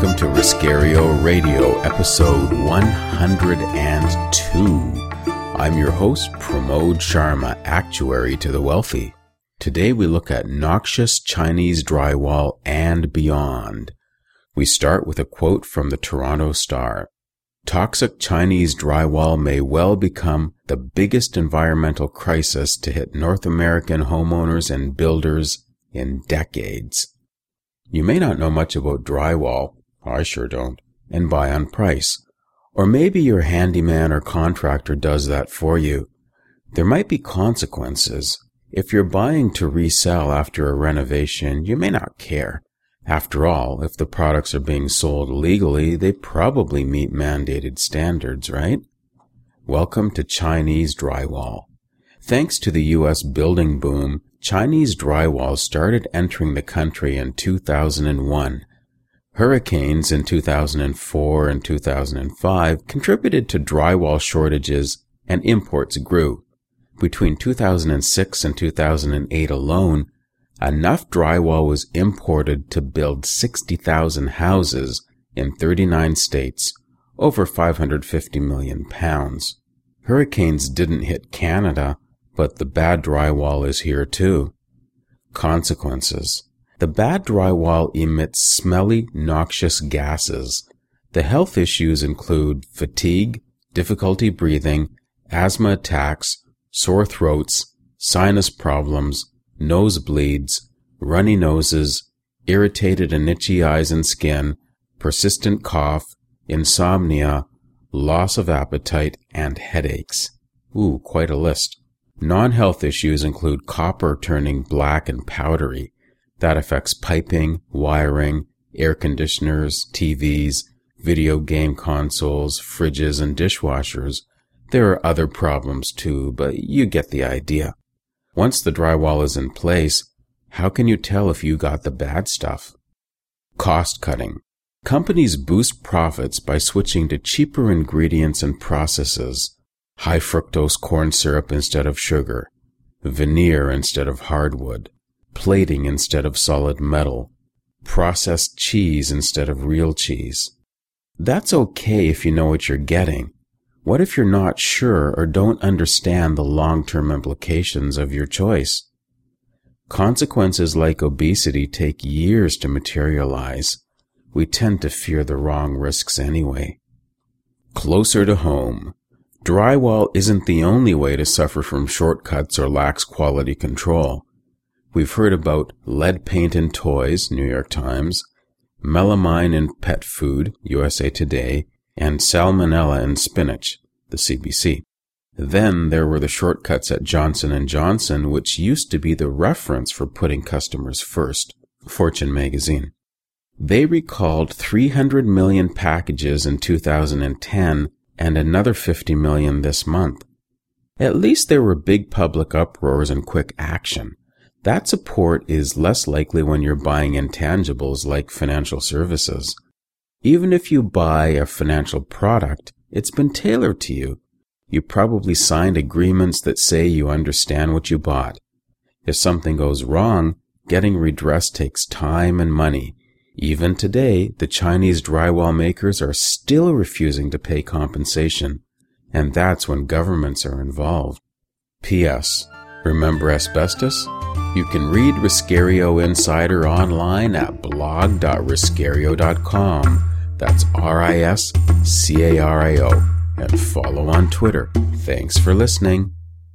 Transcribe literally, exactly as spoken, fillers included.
Welcome to Riscario Radio, episode one hundred two. I'm your host, Pramod Sharma, actuary to the wealthy. Today we look at noxious Chinese drywall and beyond. We start with a quote from the Toronto Star. Toxic Chinese drywall may well become the biggest environmental crisis to hit North American homeowners and builders in decades. You may not know much about drywall, I sure don't, and buy on price. Or maybe your handyman or contractor does that for you. There might be consequences. If you're buying to resell after a renovation, you may not care. After all, if the products are being sold legally, they probably meet mandated standards, right? Welcome to Chinese drywall. Thanks to the U S building boom, Chinese drywall started entering the country in two thousand one. Hurricanes in two thousand four and two thousand five contributed to drywall shortages, and imports grew. Between two thousand six and two thousand eight alone, enough drywall was imported to build sixty thousand houses in thirty-nine states, over five hundred fifty million pounds. Hurricanes didn't hit Canada, but the bad drywall is here too. Consequences. The bad drywall emits smelly, noxious gases. The health issues include fatigue, difficulty breathing, asthma attacks, sore throats, sinus problems, nosebleeds, runny noses, irritated and itchy eyes and skin, persistent cough, insomnia, loss of appetite, and headaches. Ooh, quite a list. Non-health issues include copper turning black and powdery. That affects piping, wiring, air conditioners, T Vs, video game consoles, fridges, and dishwashers. There are other problems too, but you get the idea. Once the drywall is in place, how can you tell if you got the bad stuff? Cost cutting. Companies boost profits by switching to cheaper ingredients and processes. High fructose corn syrup instead of sugar, veneer instead of hardwood, plating instead of solid metal, processed cheese instead of real cheese. That's okay if you know what you're getting. What if you're not sure or don't understand the long-term implications of your choice? Consequences like obesity take years to materialize. We tend to fear the wrong risks anyway. Closer to home. Drywall isn't the only way to suffer from shortcuts or lax quality control. We've heard about lead paint in toys, New York Times, melamine in pet food, U S A Today, and salmonella in spinach, the C B C. Then there were the shortcuts at Johnson and Johnson, which used to be the reference for putting customers first, Fortune magazine. They recalled three hundred million packages in two thousand ten, and another fifty million this month. At least there were big public uproars and quick action. That support is less likely when you're buying intangibles like financial services. Even if you buy a financial product, it's been tailored to you. You probably signed agreements that say you understand what you bought. If something goes wrong, getting redress takes time and money. Even today, the Chinese drywall makers are still refusing to pay compensation, and that's when governments are involved. P S. Remember asbestos? You can read Riscario Insider online at blog dot riscario dot com. That's R I S C A R I O. And follow on Twitter. Thanks for listening.